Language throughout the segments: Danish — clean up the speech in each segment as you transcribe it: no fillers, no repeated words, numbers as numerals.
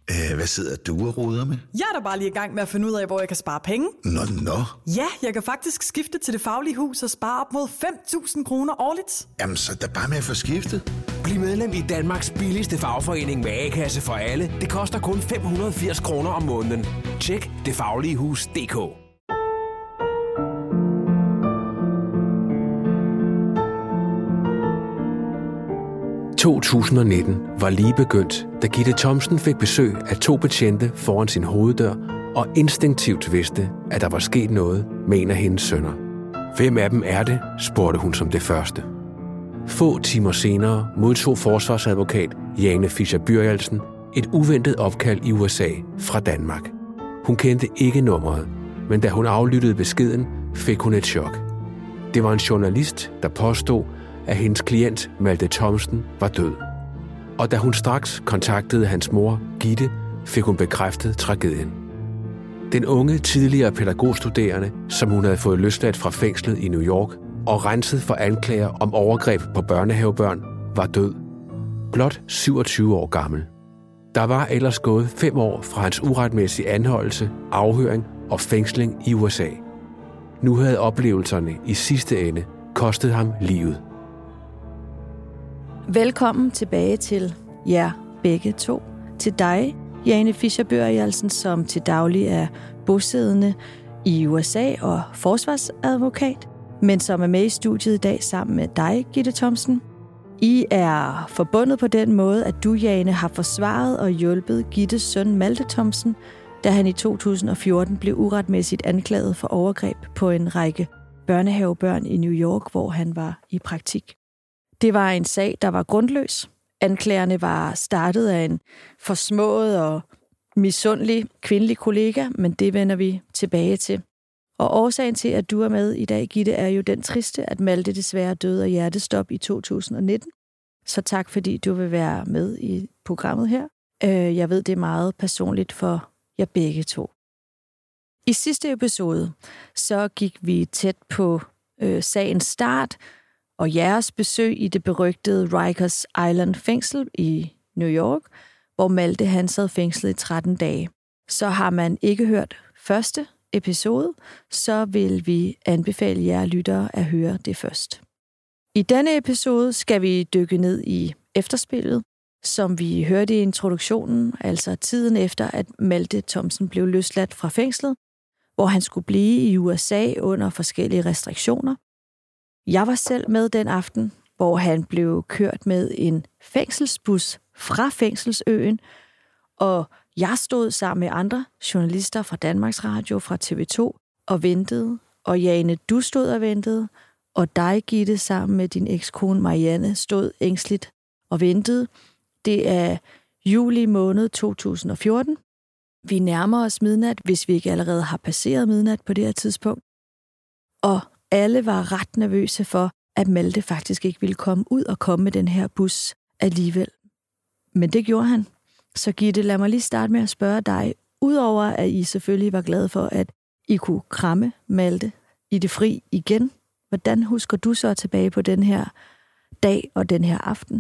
Hvad sidder du og roder med? Jeg er da bare lige i gang med at finde ud af, hvor jeg kan spare penge. Nå. Ja, jeg kan faktisk skifte til Det Faglige Hus og spare op mod 5.000 kroner årligt. Jamen, så er der bare med at få skiftet. Bliv medlem i Danmarks billigste fagforening med A-kasse for alle. Det koster kun 580 kroner om måneden. Tjek detfagligehus.dk. – 2019 var lige begyndt, da Gitte Thomsen fik besøg af 2 betjente foran sin hoveddør og instinktivt vidste, at der var sket noget med en af hendes sønner. Hvem af dem er det, spurgte hun som det første. Få timer senere modtog forsvarsadvokat Jane Fischer-Byrielsen et uventet opkald i USA fra Danmark. Hun kendte ikke nummeret, men da hun aflyttede beskeden, fik hun et chok. Det var en journalist, der påstod, at hendes klient Malte Thomsen var død. Og da hun straks kontaktede hans mor, Gitte, fik hun bekræftet tragedien. Den unge, tidligere pædagogstuderende, som hun havde fået løsladt fra fængslet i New York og renset for anklager om overgreb på børnehavebørn, var død. Blot 27 år gammel. Der var ellers gået 5 år fra hans uretmæssige anholdelse, afhøring og fængsling i USA. Nu havde oplevelserne i sidste ende kostet ham livet. Velkommen tilbage til jer begge to. Til dig, Jane Fischer-Byrielsen, som til daglig er bosiddende i USA og forsvarsadvokat, men som er med i studiet i dag sammen med dig, Gitte Thomsen. I er forbundet på den måde, at du, Jane, har forsvaret og hjulpet Gittes søn Malte Thomsen, da han i 2014 blev uretmæssigt anklaget for overgreb på en række børnehavebørn i New York, hvor han var i praktik. Det var en sag, der var grundløs. Anklagerne var startet af en forsmået og misundelig kvindelig kollega, men det vender vi tilbage til. Og årsagen til, at du er med i dag, Gitte, er jo den triste, at Malte desværre døde af hjertestop i 2019. Så tak, fordi du vil være med i programmet her. Jeg ved, det er meget personligt for jer begge to. I sidste episode, så gik vi tæt på sagens start og jeres besøg i det berygtede Rikers Island fængsel i New York, hvor Malte han sad fængslet i 13 dage. Så har man ikke hørt første episode, så vil vi anbefale jer lyttere at høre det først. I denne episode skal vi dykke ned i efterspillet, som vi hørte i introduktionen, altså tiden efter, at Malte Thomsen blev løsladt fra fængslet, hvor han skulle blive i USA under forskellige restriktioner. Jeg var selv med den aften, hvor han blev kørt med en fængselsbus fra Fængselsøen, og jeg stod sammen med andre journalister fra Danmarks Radio, fra TV2 og ventede, og Jane, du stod og ventede, og dig, Gitte, sammen med din ekskone Marianne, stod ængstligt og ventede. Det er juli måned 2014. Vi nærmer os midnat, hvis vi ikke allerede har passeret midnat på det her tidspunkt. Og alle var ret nervøse for, at Malte faktisk ikke ville komme ud og komme med den her bus alligevel. Men det gjorde han. Så Gitte, lad mig lige starte med at spørge dig. Udover at I selvfølgelig var glade for, at I kunne kramme Malte i det fri igen, hvordan husker du så tilbage på den her dag og den her aften?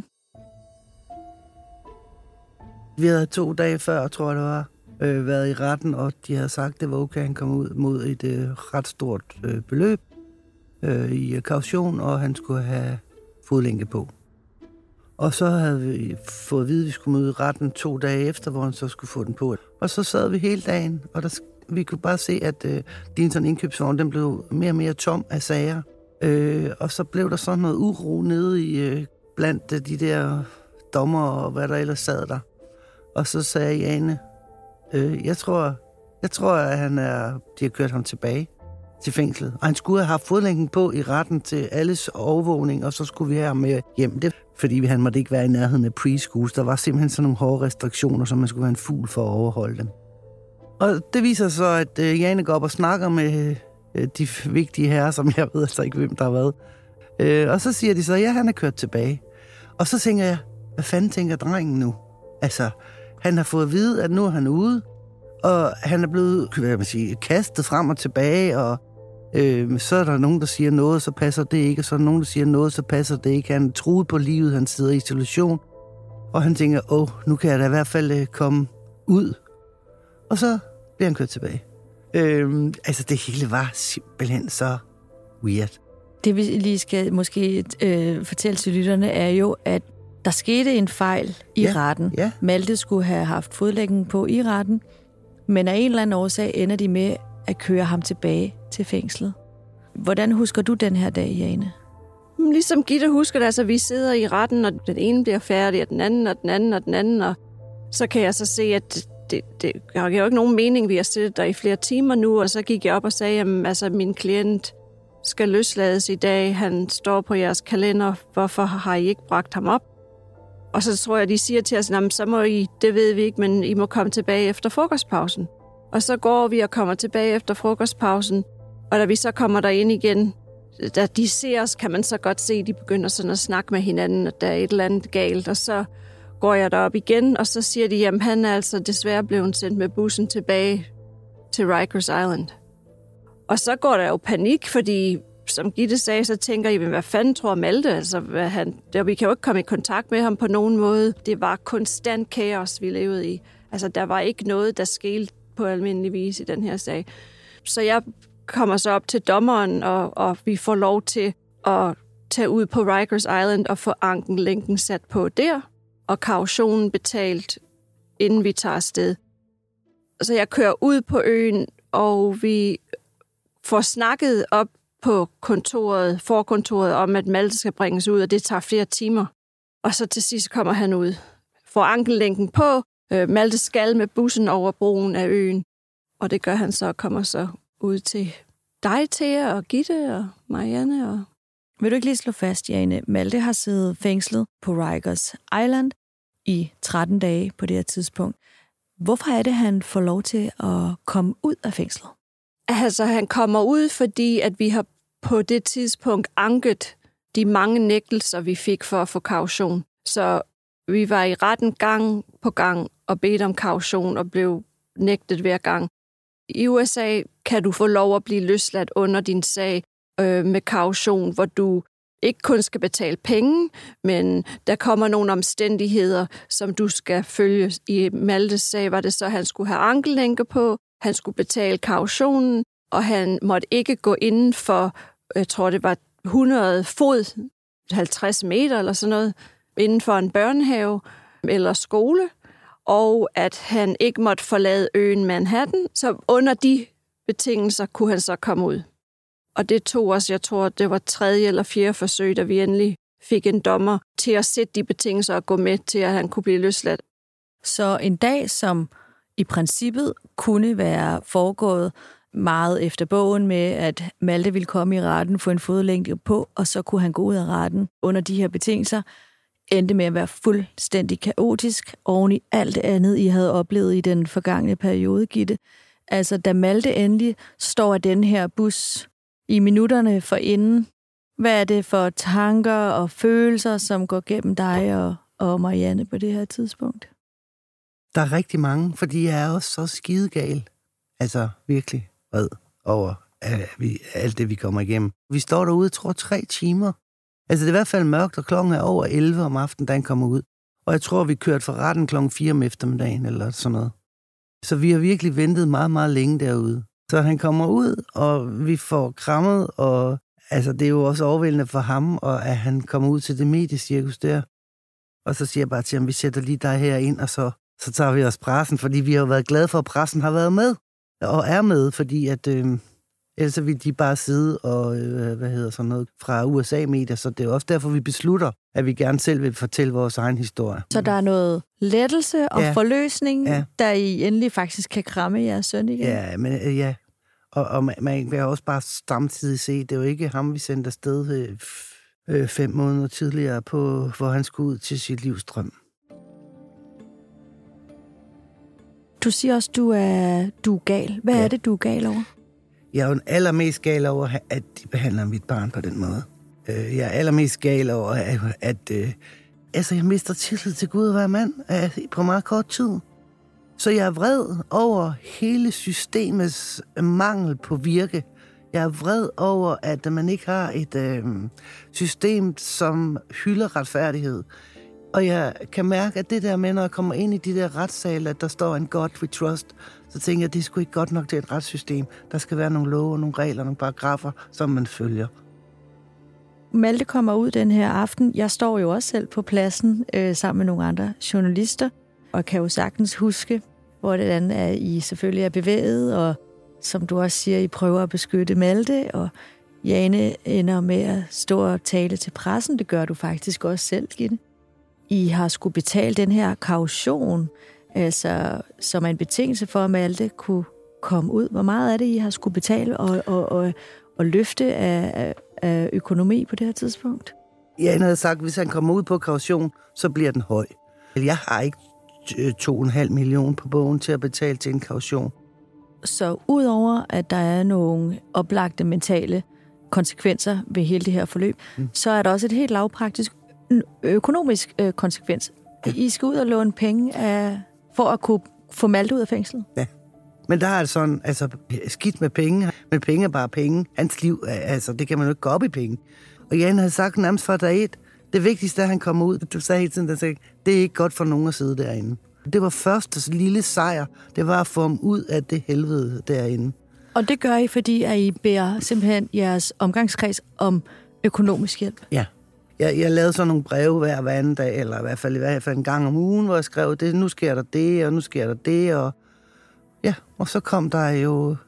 Vi havde 2 dage før, tror jeg det var, været i retten, og de havde sagt, at det var okay, at han kom ud mod et ret stort beløb i kaution, og han skulle have fodlænke på. Og så havde vi fået at vide, at vi skulle møde retten 2 dage efter, hvor han så skulle få den på. Og så sad vi hele dagen, og vi kunne bare se, at din sådan indkøbsvogn, den blev mere og mere tom af sager. Og så blev der sådan noget uro nede i blandt de der dommer og hvad der ellers sad der. Og så sagde Jane, jeg tror, at de har kørt ham tilbage til fængslet. Og han skulle have haft fodlænken på i retten til alles overvågning, og så skulle vi have ham med hjem. Det, fordi han måtte ikke være i nærheden af preschools. Der var simpelthen sådan nogle hårde restriktioner, så man skulle være en fugl for at overholde dem. Og det viser så, at Jane går op og snakker med de vigtige herrer, som jeg ved altså ikke, hvem der har været. Og så siger de så, ja, han er kørt tilbage. Og så tænker jeg, hvad fanden tænker drengen nu? Altså, han har fået at vide, at nu er han ude, og han er blevet, kastet frem og tilbage, og så er der nogen, der siger noget, så passer det ikke, og så er der nogen, der siger noget, så passer det ikke. Han er truet på livet, han sidder i isolation, og han tænker, nu kan jeg da i hvert fald komme ud. Og så bliver han kørt tilbage. Altså, det hele var simpelthen så weird. Det vi lige skal måske fortælle til lytterne er jo, at der skete en fejl i retten. Ja. Malte skulle have haft fodlænken på i retten, men af en eller anden årsag ender de med at køre ham tilbage til fængslet. Hvordan husker du den her dag, Jane? Ligesom Gitte husker det, altså vi sidder i retten, og den ene bliver færdig, og den anden, og den anden, og den anden, og så kan jeg så se, at det har jo ikke nogen mening, vi har siddet der i flere timer nu, og så gik jeg op og sagde, at altså, min klient skal løslades i dag, han står på jeres kalender, hvorfor har I ikke bragt ham op? Og så tror jeg, de siger til os, så må I, det ved vi ikke, men I må komme tilbage efter frokostpausen. Og så går vi og kommer tilbage efter frokostpausen, og da vi så kommer derind igen, da de ser os, kan man så godt se, at de begynder sådan at snakke med hinanden, at der er et eller andet galt. Og så går jeg derop igen, og så siger de, at han er altså desværre blevet sendt med bussen tilbage til Rikers Island. Og så går der jo panik, fordi som Gitte sagde, så tænker I, hvad fanden tror Malte? Altså, vi kan jo ikke komme i kontakt med ham på nogen måde. Det var konstant kaos, vi levede i. Altså, der var ikke noget, der skete på almindelig vis i den her sag. Så jeg kommer så op til dommeren, og vi får lov til at tage ud på Rikers Island og få ankenlænken sat på der, og kautionen betalt, inden vi tager afsted. Så jeg kører ud på øen, og vi får snakket op på forkontoret om, at Malte skal bringes ud, og det tager flere timer. Og så til sidst kommer han ud. Får ankenlænken på, Malte skal med bussen over broen af øen, og det gør han så, og kommer så ud til dig, Thea, og Gitte og Marianne. Og vil du ikke lige slå fast, Jane? Malte har siddet fængslet på Rikers Island i 13 dage på det her tidspunkt. Hvorfor er det, han får lov til at komme ud af fængslet? Altså, han kommer ud, fordi at vi har på det tidspunkt anket de mange nægtelser, vi fik for at få kaution. Så vi var i retten gang på gang og bedte om kaution og blev nægtet hver gang. I USA kan du få lov at blive løsladt under din sag med kaution, hvor du ikke kun skal betale penge, men der kommer nogle omstændigheder, som du skal følge. I Maltes sag var det så, at han skulle have ankellænke på, han skulle betale kautionen, og han måtte ikke gå inden for, jeg tror det var 100 fod, 50 meter eller sådan noget, inden for en børnehave eller skole, og at han ikke måtte forlade øen Manhattan. Så under de betingelser kunne han så komme ud. Og det tog os, jeg tror, det var 3. eller 4. forsøg, da vi endelig fik en dommer til at sætte de betingelser og gå med til, at han kunne blive løsladt. Så en dag, som i princippet kunne være foregået meget efter bogen med, at Malte ville komme i retten, få en fodlænke på, og så kunne han gå ud af retten under de her betingelser, endte med at være fuldstændig kaotisk oven i alt det andet, I havde oplevet i den forgangne periode, Gitte. Altså, da Malte endelig står af den her bus i minutterne forinden, hvad er det for tanker og følelser, som går gennem dig og Marianne på det her tidspunkt? Der er rigtig mange, fordi jeg er også så skidegal. Altså, virkelig vred over alt det, vi kommer igennem. Vi står derude, tror 3 timer. Altså, det er i hvert fald mørkt, og klokken er over 11 om aftenen, da han kommer ud. Og jeg tror, vi kørte fra retten klokken 4 om eftermiddagen, eller sådan noget. Så vi har virkelig ventet meget, meget længe derude. Så han kommer ud, og vi får krammet, og altså, det er jo også overvældende for ham, og at han kommer ud til det mediecirkus der. Og så siger jeg bare til ham, vi sætter lige dig her ind, og så tager vi os pressen, fordi vi har jo været glade for, at pressen har været med, og er med, fordi at ellers vil de bare sidde og, sådan noget, fra USA-medier, så det er også derfor, vi beslutter, at vi gerne selv vil fortælle vores egen historie. Så der er noget lettelse og forløsning, der I endelig faktisk kan kramme jeres søn igen? Ja, men ja. Og man vil også bare samtidig se, det er jo ikke ham, vi sendte afsted 5 måneder tidligere, hvor han skulle ud til sit livs drøm. Du siger også, du er gal. Hvad er det, du er gal over? Jeg er jo allermest gal over, at de behandler mit barn på den måde. Jeg er allermest gal over, at jeg mister tillid til Gud at være mand på meget kort tid. Så jeg er vred over hele systemets mangel på virke. Jeg er vred over, at man ikke har et system, som hylder retfærdighed. Og jeg kan mærke, at det der med, når jeg kommer ind i de der retssale, at der står en God we trust, så tænker jeg, at det er sgu ikke godt nok til et retssystem. Der skal være nogle love, nogle regler, nogle paragrafer, som man følger. Malte kommer ud den her aften. Jeg står jo også selv på pladsen sammen med nogle andre journalister, og kan jo sagtens huske, hvordan I selvfølgelig er bevæget, og som du også siger, I prøver at beskytte Malte, og Jane ender med at stå og tale til pressen. Det gør du faktisk også selv, Gitte. I har skulle betale den her kaution, altså som en betingelse for, at Malte kunne komme ud. Hvor meget er det, I har skulle betale og løfte af økonomi på det her tidspunkt? Jane havde sagt, at hvis han kommer ud på kaution, så bliver den høj. Jeg har ikke 2,5 millioner på bogen til at betale til en kaution. Så udover at der er nogle oplagte mentale konsekvenser ved hele det her forløb, så er der også et helt lavpraktisk økonomisk konsekvens. I skal ud og låne penge for at kunne få Malte ud af fængslet. Ja, men der er det sådan, altså skidt med penge, men penge er bare penge. Hans liv, altså det kan man jo ikke gå op i penge. Og Jan havde sagt nærmest fra dag et, det vigtigste er, at han kommer ud. Du sagde hele tiden, det er ikke godt for nogen at sidde derinde. Det var første lille sejr, det var at få ham ud af det helvede derinde. Og det gør I, fordi at I beder simpelthen jeres omgangskreds om økonomisk hjælp? Ja. Jeg lavede sådan nogle breve hver anden dag, eller i hvert fald en gang om ugen, hvor jeg skrev, nu sker der det, og nu sker der det, og ja, og så kom der jo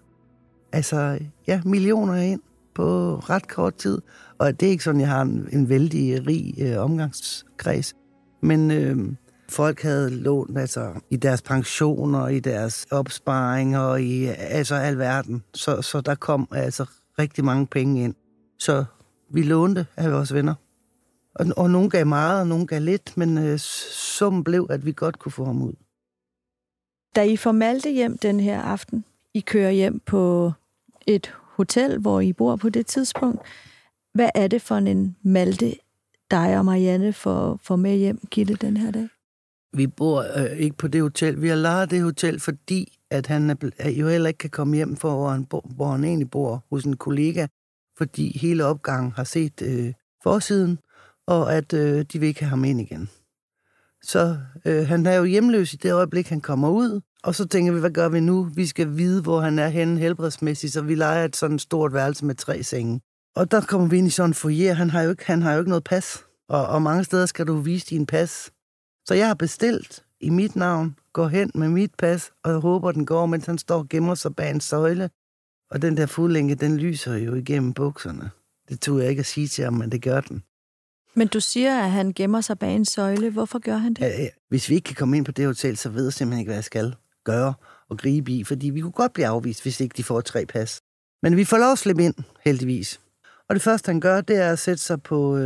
millioner ind på ret kort tid. Og det er ikke sådan, jeg har en vældig rig omgangskreds. Men folk havde lånt i deres pensioner, i deres opsparinger, og i alverden. Så der kom rigtig mange penge ind. Så vi lånte af vores venner. Og nogen gav meget, og nogen gav lidt, men summen blev, at vi godt kunne få ham ud. Da I får Malte hjem den her aften, I kører hjem på et hotel, hvor I bor på det tidspunkt. Hvad er det for en Malte, dig og Marianne får med hjem, Gitte, den her dag? Vi bor ikke på det hotel. Vi har lejet det hotel, fordi at han jo heller ikke kan komme hjem, hvor han egentlig bor hos en kollega, fordi hele opgangen har set forsiden, og at de vil ikke have ham ind igen. Så han er jo hjemløs i det øjeblik, han kommer ud, og så tænker vi, hvad gør vi nu? Vi skal vide, hvor han er henne helbredsmæssigt, så vi lejer et sådan stort værelse med 3 senge. Og der kommer vi ind i sådan en foyer. Han har jo ikke noget pas, og mange steder skal du vise din pas. Så jeg har bestilt i mit navn, går hen med mit pas, og jeg håber, den går, mens han står og gemmer sig bag en søjle. Og den der fodlænke, den lyser jo igennem bukserne. Det tog jeg ikke at sige til ham, men det gør den. Men du siger, at han gemmer sig bag en søjle. Hvorfor gør han det? Hvis vi ikke kan komme ind på det hotel, så ved jeg simpelthen ikke, hvad jeg skal gøre og gribe i. Fordi vi kunne godt blive afvist, hvis ikke de får 3 pas. Men vi får lov at slippe ind, heldigvis. Og det første, han gør, det er at sætte sig på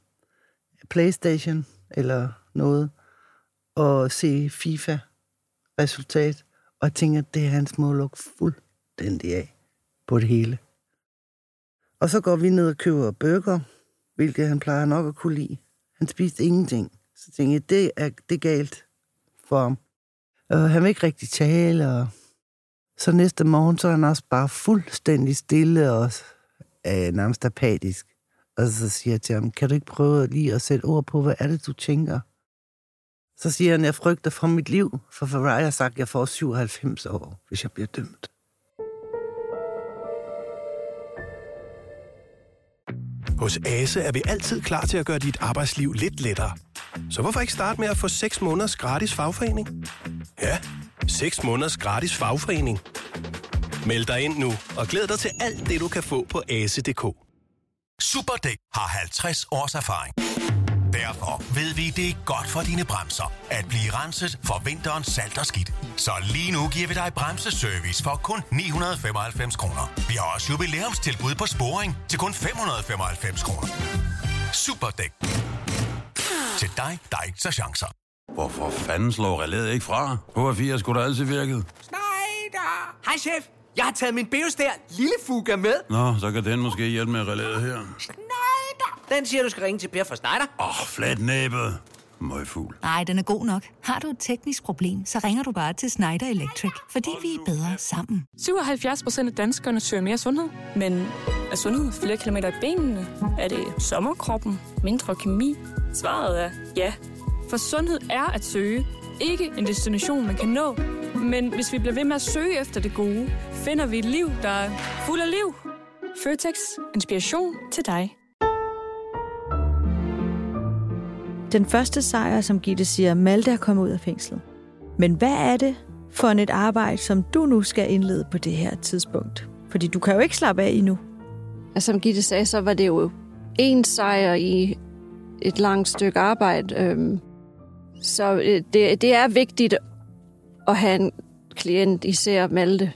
PlayStation eller noget og se FIFA-resultat. Og jeg tænker, at det er hans måde at lukke fuldstændig af på det hele. Og så går vi ned og køber burger, hvilket han plejer nok at kunne lide. Han spiste ingenting. Så tænkte jeg, det er galt for ham. Og han vil ikke rigtig tale, og så næste morgen, så er han også bare fuldstændig stille og nærmest apatisk. Og så siger jeg til ham, kan du ikke prøve lige at sætte ord på, hvad er det, du tænker? Så siger han, jeg frygter for mit liv, for Ferrari har sagt, at jeg får 97 år, hvis jeg bliver dømt. Hos Ase er vi altid klar til at gøre dit arbejdsliv lidt lettere. Så hvorfor ikke starte med at få 6 måneders gratis fagforening? Ja, 6 måneders gratis fagforening. Meld dig ind nu og glæd dig til alt det, du kan få på ase.dk. Superdæk har 50 års erfaring. Derfor ved vi, det er godt for dine bremser at blive renset for vinterens salt og skidt. Så lige nu giver vi dig bremseservice for kun 995 kroner. Vi har også jubilæumstilbud på sporing til kun 595 kroner. Superdæk. Til dig, der ikke så chancer. Hvorfor fanden slår relæet ikke fra? HR4 skulle da altid virket. Schneider! Hej chef, jeg har taget min Beostær lille Fuga med. Nå, så kan den måske hjælpe med relæet her. Schneider! Den siger, du skal ringe til Per fra Schneider. Flat næbet. Møgfugl. Nej, den er god nok. Har du et teknisk problem, så ringer du bare til Schneider Electric. Fordi vi er bedre sammen. 77% af danskerne søger mere sundhed. Men er sundhed flere kilometer i benene? Er det sommerkroppen? Mindre kemi? Svaret er ja. For sundhed er at søge, ikke en destination, man kan nå. Men hvis vi bliver ved med at søge efter det gode, finder vi et liv, der er fuld af liv. Føtex. Inspiration til dig. Den første sejr, som Gitte siger, Malte er kommet ud af fængslet. Men hvad er det for et arbejde, som du nu skal indlede på det her tidspunkt? Fordi du kan jo ikke slappe af endnu. Som Gitte sagde, så var det jo en sejr i et langt stykke arbejde. Så det er vigtigt at have en klient, især Malte,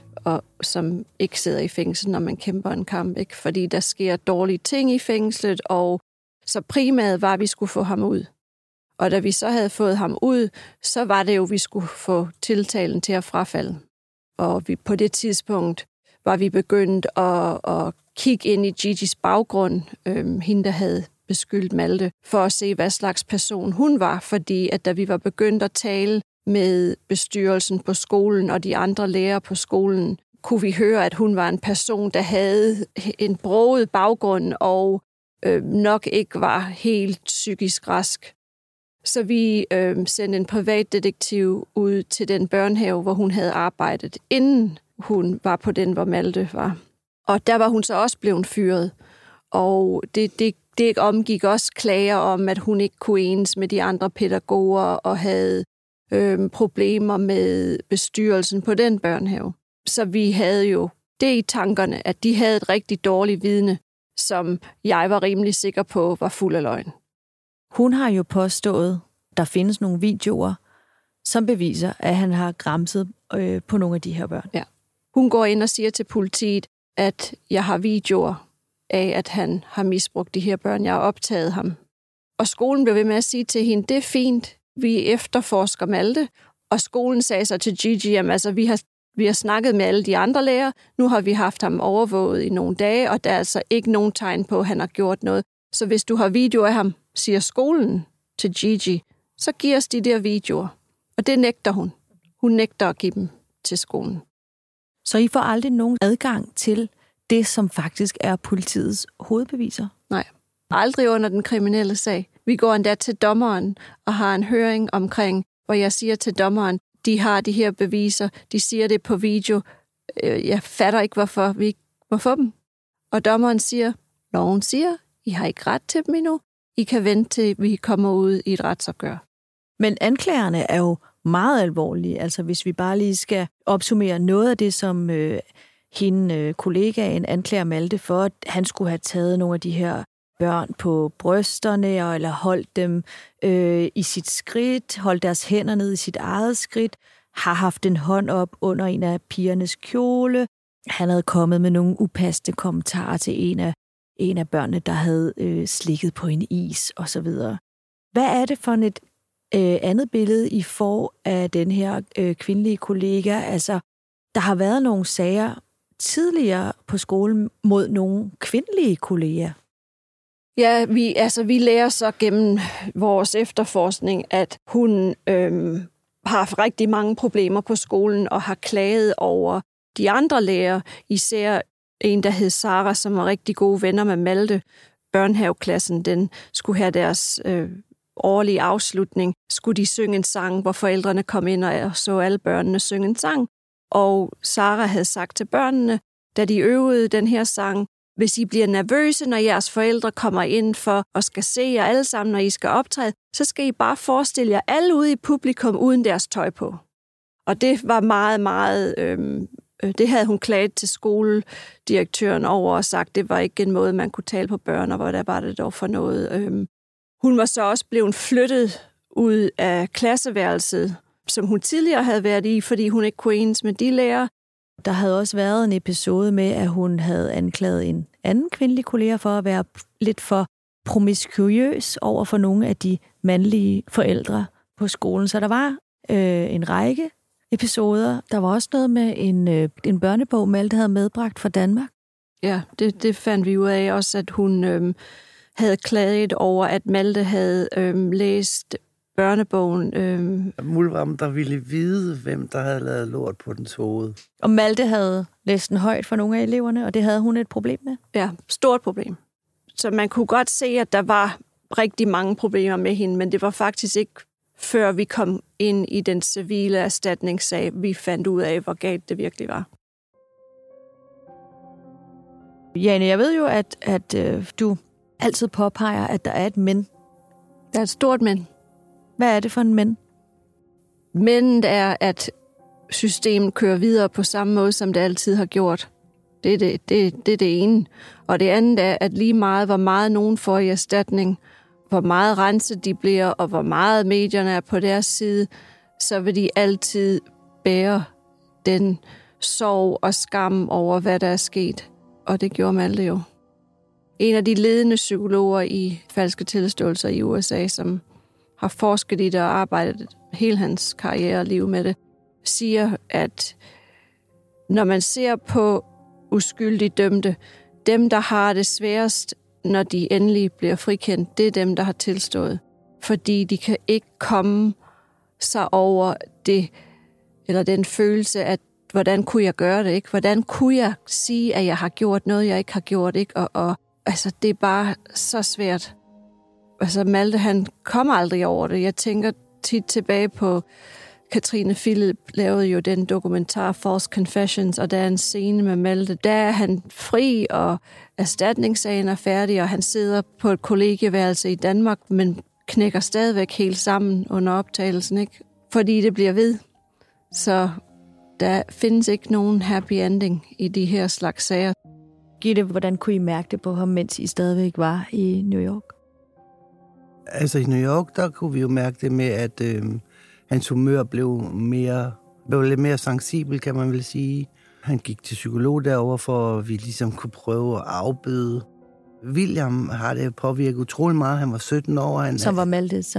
som ikke sidder i fængsel, når man kæmper en kamp. Ikke? Fordi der sker dårlige ting i fængslet, og så primært var, at vi skulle få ham ud. Og da vi så havde fået ham ud, så var det jo, at vi skulle få tiltalen til at frafalde. Og på det tidspunkt var vi begyndt at kigge ind i Gigi's baggrund, hende, der havde beskyldt Malte, for at se, hvad slags person hun var. Fordi at da vi var begyndt at tale med bestyrelsen på skolen og de andre lærere på skolen, kunne vi høre, at hun var en person, der havde en broget baggrund og nok ikke var helt psykisk rask. Så vi sendte en privatdetektiv ud til den børnehave, hvor hun havde arbejdet, inden hun var på den, hvor Malte var. Og der var hun så også blevet fyret. Og det omgik også klager om, at hun ikke kunne enes med de andre pædagoger og havde problemer med bestyrelsen på den børnehave. Så vi havde jo det i tankerne, at de havde et rigtig dårligt vidne, som jeg var rimelig sikker på var fuld af løgn. Hun har jo påstået, der findes nogle videoer, som beviser, at han har gramset på nogle af de her børn. Ja. Hun går ind og siger til politiet, at jeg har videoer af, at han har misbrugt de her børn. Jeg har optaget ham. Og skolen blev ved med at sige til hende, det er fint, vi efterforsker Malte. Og skolen sagde så til Gigi, at altså, vi har snakket med alle de andre lærere. Nu har vi haft ham overvåget i nogle dage, og der er altså ikke nogen tegn på, at han har gjort noget. Så hvis du har videoer af ham, siger skolen til Gigi, så giv os de der videoer. Og det nægter hun. Hun nægter at give dem til skolen. Så I får aldrig nogen adgang til det, som faktisk er politiets hovedbeviser? Nej, aldrig under den kriminelle sag. Vi går endda til dommeren og har en høring omkring, hvor jeg siger til dommeren, de har de her beviser, de siger det på video. Jeg fatter ikke, hvorfor vi ikke må få dem. Og dommeren siger, loven siger, I har ikke ret til dem endnu. I kan vente til, vi kommer ud i et retsopgør. Men anklagerne er jo meget alvorlige. Altså hvis vi bare lige skal opsummere noget af det, som hende kollegaen anklager Malte for, at han skulle have taget nogle af de her børn på brysterne, eller holdt dem i sit skridt, holdt deres hænder ned i sit eget skridt, har haft en hånd op under en af pigernes kjole. Han havde kommet med nogle upassende kommentarer til en af børnene, der havde slikket på en is, osv. Hvad er det for et andet billede, I får af den her kvindelige kollega? Altså, der har været nogle sager tidligere på skolen mod nogle kvindelige kolleger. Ja, vi lærer så gennem vores efterforskning, at hun har haft rigtig mange problemer på skolen og har klaget over de andre lærere, især en, der hed Sara, som var rigtig gode venner med Malte. Børnehaveklassen, den skulle have deres årlige afslutning. Skulle de synge en sang, hvor forældrene kom ind og så alle børnene synge en sang. Og Sara havde sagt til børnene, da de øvede den her sang, hvis I bliver nervøse, når jeres forældre kommer ind for og skal se jer alle sammen, når I skal optræde, så skal I bare forestille jer alle ude i publikum uden deres tøj på. Og det var meget, meget... det havde hun klaget til skoledirektøren over og sagt, det var ikke en måde, man kunne tale på børn, og hvor der var det dog for noget. Hun var så også blevet flyttet ud af klasseværelset, som hun tidligere havde været i, fordi hun ikke kunne enes med de lærere. Der havde også været en episode med, at hun havde anklaget en anden kvindelig kollega for at være lidt for promiskuøs over for nogle af de mandlige forældre på skolen. Så der var en række episoder. Der var også noget med en børnebog, Malte havde medbragt fra Danmark. Ja, det fandt vi ud af også, at hun havde klaget over, at Malte havde læst børnebogen. Muldvarmen, der ville vide, hvem der havde lavet lort på dens hoved. Og Malte havde læst den højt for nogle af eleverne, og det havde hun et problem med? Ja, stort problem. Så man kunne godt se, at der var rigtig mange problemer med hende, men det var faktisk ikke før vi kom ind i den civile erstatningssag. Vi fandt ud af, hvor galt det virkelig var. Jane, jeg ved jo, at du altid påpeger, at der er et men. Der er et stort men. Hvad er det for en men? Men er, at systemet kører videre på samme måde, som det altid har gjort. Det er det ene. Og det andet er, at lige meget, hvor meget nogen får i erstatning, hvor meget renset de bliver, og hvor meget medierne er på deres side, så vil de altid bære den sorg og skam over, hvad der er sket. Og det gjorde Malte jo. En af de ledende psykologer i falske tilståelser i USA, som har forsket i det og arbejdet hele hans karriere og liv med det, siger, at når man ser på uskyldigt dømte, dem, der har det sværest, når de endelig bliver frikendt, det er dem, der har tilstået. Fordi de kan ikke komme sig over det, eller den følelse, at hvordan kunne jeg gøre det, ikke? Hvordan kunne jeg sige, at jeg har gjort noget, jeg ikke har gjort, ikke? Og altså, det er bare så svært. Altså, Malte, han kommer aldrig over det. Jeg tænker tit tilbage på, Katrine Philip lavede jo den dokumentar False Confessions, og der er en scene med Malte. Der er han fri, og erstatningssagen er færdig, og han sidder på et kollegieværelse i Danmark, men knækker stadigvæk helt sammen under optagelsen, ikke? Fordi det bliver ved. Så der findes ikke nogen happy ending i de her slags sager. Gitte, hvordan kunne I mærke det på ham, mens I stadigvæk var i New York? Altså i New York, der kunne vi jo mærke det med, at hans humør blev lidt mere sensibel, kan man vel sige. Han gik til psykolog derover for at vi ligesom kunne prøve at afbøde. William har det påvirket utrolig meget. Han var 17 år. Som var Maltes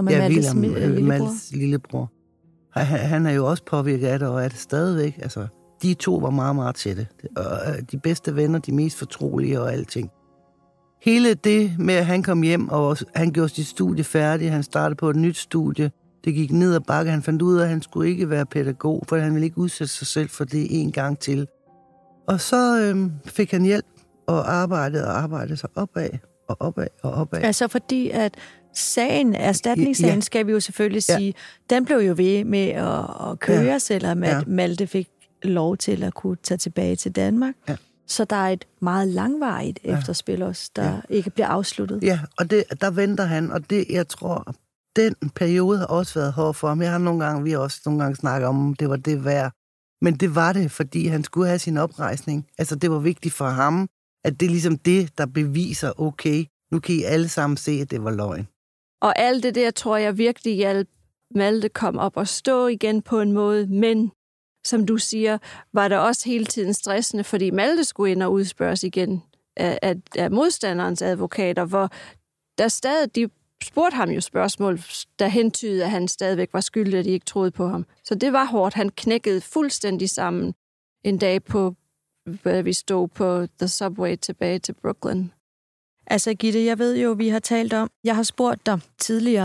lillebror. Han er jo også påvirket af det, og er det stadigvæk. Altså, de to var meget, meget tætte. Og de bedste venner, de mest fortrolige og alting. Hele det med, at han kom hjem, og han gjorde sit studie færdigt, han startede på et nyt studie, det gik ned ad bakke, han fandt ud af, at han skulle ikke være pædagog, for han ville ikke udsætte sig selv for det en gang til. Og så fik han hjælp og arbejdede sig opad. Altså fordi, at erstatningssagen, skal vi jo selvfølgelig sige, den blev jo ved med at køre, selvom at Malte fik lov til at kunne tage tilbage til Danmark. Ja. Så der er et meget langvarigt efterspil også, der ikke bliver afsluttet. Ja, og der venter han, og det, jeg tror, den periode har også været hård for ham. Vi har nogle gange snakket om, det var det værd. Men det var det, fordi han skulle have sin oprejsning. Altså, det var vigtigt for ham, at det er ligesom det, der beviser, okay, nu kan I alle sammen se, at det var løgn. Og alt det der, tror jeg virkelig hjalp Malte kom op og stå igen på en måde, men som du siger, var der også hele tiden stressende, fordi Malte skulle ind og udspørges igen af modstanderens advokater, hvor der stadig, de spurgte ham jo spørgsmål, der hentydede, at han stadigvæk var skyldig, at de ikke troede på ham. Så det var hårdt. Han knækkede fuldstændig sammen en dag på, hvor vi stod på The Subway tilbage til Brooklyn. Altså Gitte, jeg ved jo, vi har talt om, jeg har spurgt dig tidligere,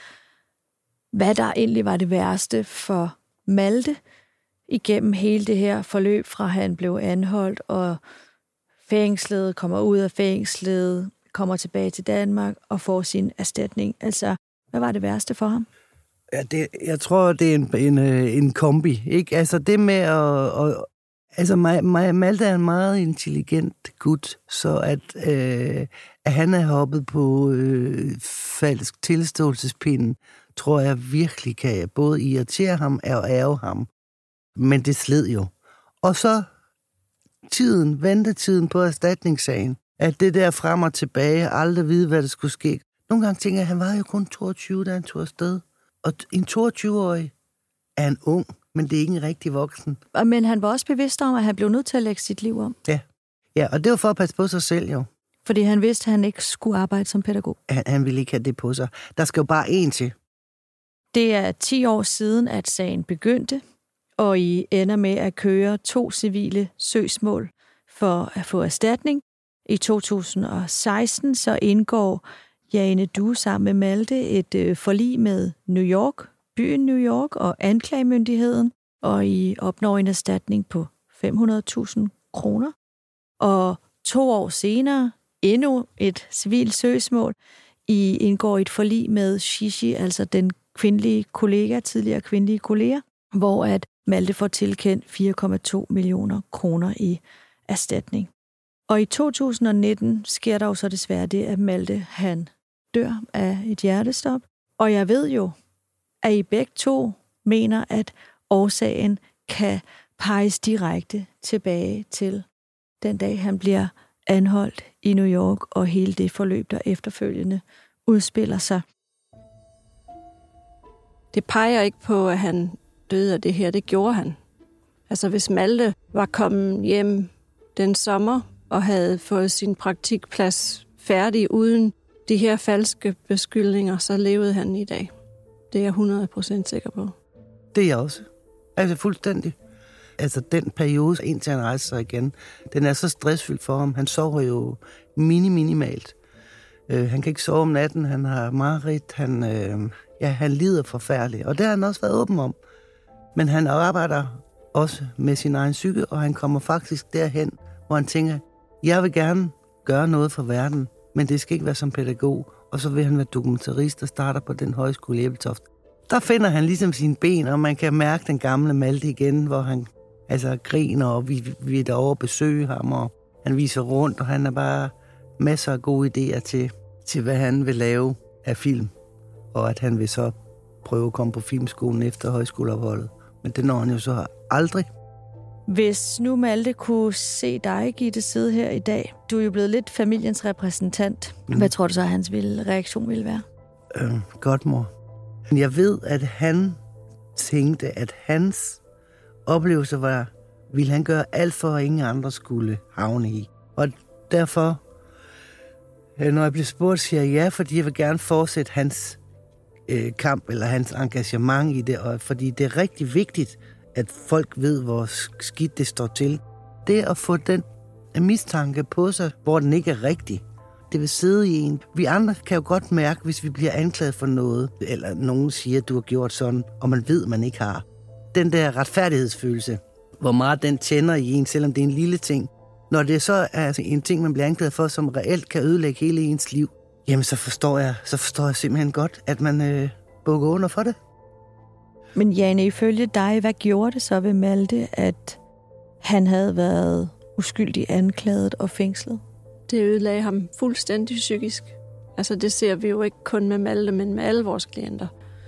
hvad der egentlig var det værste for Malte igennem hele det her forløb, fra han blev anholdt og fængslet, kommer ud af fængslet, kommer tilbage til Danmark og får sin erstatning. Altså, hvad var det værste for ham? Ja, jeg tror, det er en kombi, ikke? Altså, det med altså, Malte er en meget intelligent gut, så at han er hoppet på falsk tilståelsespinden, tror jeg virkelig kan både irritere ham og ærge ham. Men det sled jo. Og så ventetiden på erstatningssagen, at det der frem og tilbage, aldrig vide, hvad der skulle ske. Nogle gange tænker jeg, at han var jo kun 22, da han tog afsted. Og en 22-årig er en ung, men det er ikke en rigtig voksen. Men han var også bevidst om, at han blev nødt til at lægge sit liv om. Ja, og det var for at passe på sig selv jo. Fordi han vidste, at han ikke skulle arbejde som pædagog. Han ville ikke have det på sig. Der skal jo bare en til. Det er 10 år siden, at sagen begyndte, og I ender med at køre 2 civile søgsmål for at få erstatning. I 2016 så indgår Jane Du sammen med Malte et forlig med New York, byen New York og anklagemyndigheden, og I opnår en erstatning på 500.000 kroner. Og 2 år senere endnu et civilt søgsmål. I indgår et forlig med Shishi, altså den tidligere kvindelige kolleger, hvor at Malte får tilkendt 4,2 millioner kroner i erstatning. Og i 2019 sker der jo så desværre det, at Malte han dør af et hjertestop. Og jeg ved jo, at I begge to mener, at årsagen kan peges direkte tilbage til den dag, han bliver anholdt i New York, og hele det forløb, der efterfølgende udspiller sig. Det peger ikke på, at han døde af det her. Det gjorde han. Altså, hvis Malte var kommet hjem den sommer og havde fået sin praktikplads færdig uden de her falske beskyldninger, så levede han i dag. Det er jeg 100% sikker på. Det er jeg også. Altså fuldstændig. Altså den periode, indtil han rejser sig igen, den er så stressfyldt for ham. Han sover jo minimalt. Han kan ikke sove om natten, han har mareridt, han lider forfærdeligt. Og det har han også været åben om. Men han arbejder også med sin egen psyke, og han kommer faktisk derhen, hvor han tænker, jeg vil gerne gøre noget for verden, men det skal ikke være som pædagog. Og så vil han være dokumentarist og starter på den højskole i Ebeltoft. Der finder han ligesom sine ben, og man kan mærke den gamle Malte igen, hvor han griner, og vi er derovre og besøge ham, og han viser rundt, og han har bare masser af gode idéer til, hvad han vil lave af film, og at han vil så prøve at komme på filmskolen efter højskoleopholdet. Men det når han jo så aldrig. Hvis nu Malte kunne se dig, Gitte, sidde her i dag, du er jo blevet lidt familiens repræsentant. Hvad tror du så, hans reaktion ville være? Godt, mor. Jeg ved, at han tænkte, at hans oplevelse ville han gøre alt for, at ingen andre skulle havne i. Og derfor, når jeg bliver spurgt, siger jeg ja, fordi jeg vil gerne fortsætte hans kamp eller hans engagement i det, og fordi det er rigtig vigtigt, at folk ved, hvor skidt det står til. Det at få den mistanke på sig, hvor den ikke er rigtig, det vil sidde i en. Vi andre kan jo godt mærke, hvis vi bliver anklaget for noget, eller nogen siger, at du har gjort sådan, og man ved, at man ikke har. Den der retfærdighedsfølelse, hvor meget den tænder i en, selvom det er en lille ting. Når det så er en ting, man bliver anklaget for, som reelt kan ødelægge hele ens liv, jamen så forstår jeg simpelthen godt, at man bukker under for det. Men Jane, ifølge dig, hvad gjorde det så ved Malte, at han havde været uskyldig anklaget og fængslet? Det ødelagde ham fuldstændig psykisk. Altså det ser vi jo ikke kun med Malte, men med alle vores klienter.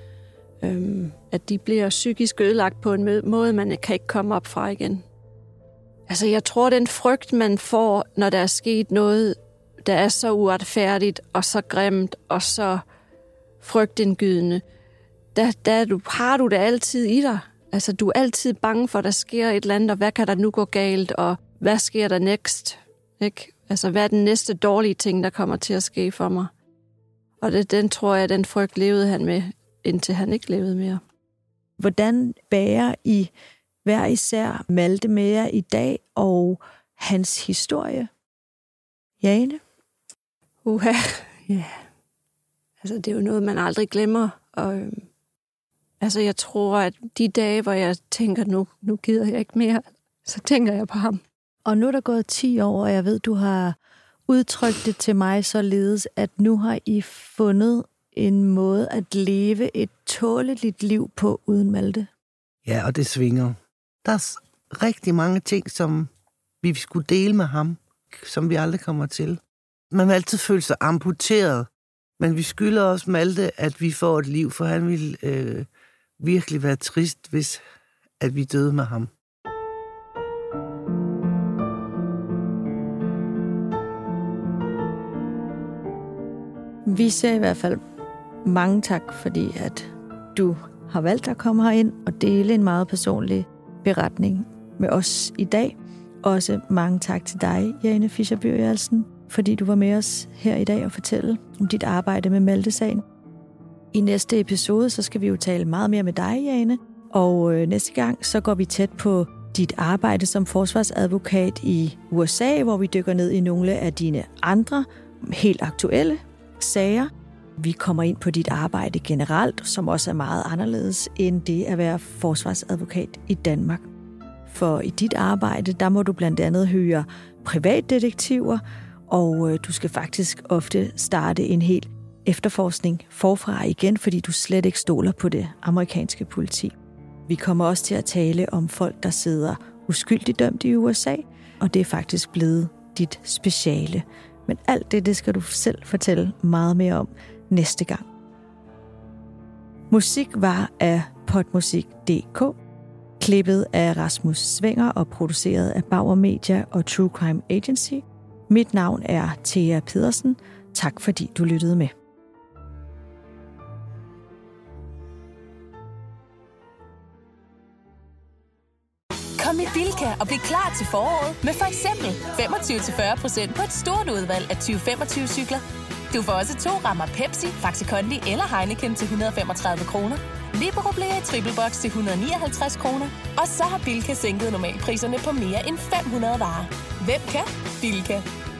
At de bliver psykisk ødelagt på en måde, man kan ikke komme op fra igen. Altså jeg tror, den frygt, man får, når der er sket noget, der er så uretfærdigt og så grimt og så frygtindgydende, der har du det altid i dig. Altså du er altid bange for, at der sker et eller andet, og hvad kan der nu gå galt, og hvad sker der next? Ikke? Altså hvad er den næste dårlige ting, der kommer til at ske for mig? Og den tror jeg, den frygt levede han med, indtil han ikke levede mere. Hvordan bærer I hver især Malte med jer i dag og hans historie? Jane? Ja. Altså det er jo noget, man aldrig glemmer. Og altså jeg tror, at de dage, hvor jeg tænker, nu gider jeg ikke mere, så tænker jeg på ham. Og nu er der gået 10 år, og jeg ved, du har udtrykt det til mig således, at nu har I fundet en måde at leve et tåleligt liv på uden Malte. Ja, og det svinger. Der er rigtig mange ting, som vi skulle dele med ham, som vi aldrig kommer til. Man vil altid føle sig amputeret, men vi skylder også Malte, at vi får et liv, for han ville virkelig være trist, hvis at vi døde med ham. Vi siger i hvert fald mange tak, fordi at du har valgt at komme herind og dele en meget personlig beretning med os i dag. Også mange tak til dig, Jane Fischer Bøgersen, fordi du var med os her i dag og fortælle om dit arbejde med Malte-sagen. I næste episode, så skal vi jo tale meget mere med dig, Jane. Og næste gang, så går vi tæt på dit arbejde som forsvarsadvokat i USA, hvor vi dykker ned i nogle af dine andre helt aktuelle sager. Vi kommer ind på dit arbejde generelt, som også er meget anderledes end det at være forsvarsadvokat i Danmark. For i dit arbejde, der må du blandt andet høre privatdetektiver, og du skal faktisk ofte starte en helt efterforskning forfra igen, fordi du slet ikke stoler på det amerikanske politi. Vi kommer også til at tale om folk, der sidder uskyldigt dømt i USA, og det er faktisk blevet dit speciale. Men alt det skal du selv fortælle meget mere om næste gang. Musik var af Podmusik.dk, klippet af Rasmus Svinger og produceret af Bauer Media og True Crime Agency. Mit navn er Thea Pedersen. Tak fordi du lyttede med. Kom i Bilka og bliv klar til foråret med for eksempel 25-40% på et stort udvalg af 2025 cykler. Du får også 2 rammer Pepsi, Faxi Kondi eller Heineken til 135 kroner. Libero Blære i Triple Box til 159 kroner. Og så har Bilka sænket normalpriserne på mere end 500 varer. Hvem kan? Bilka.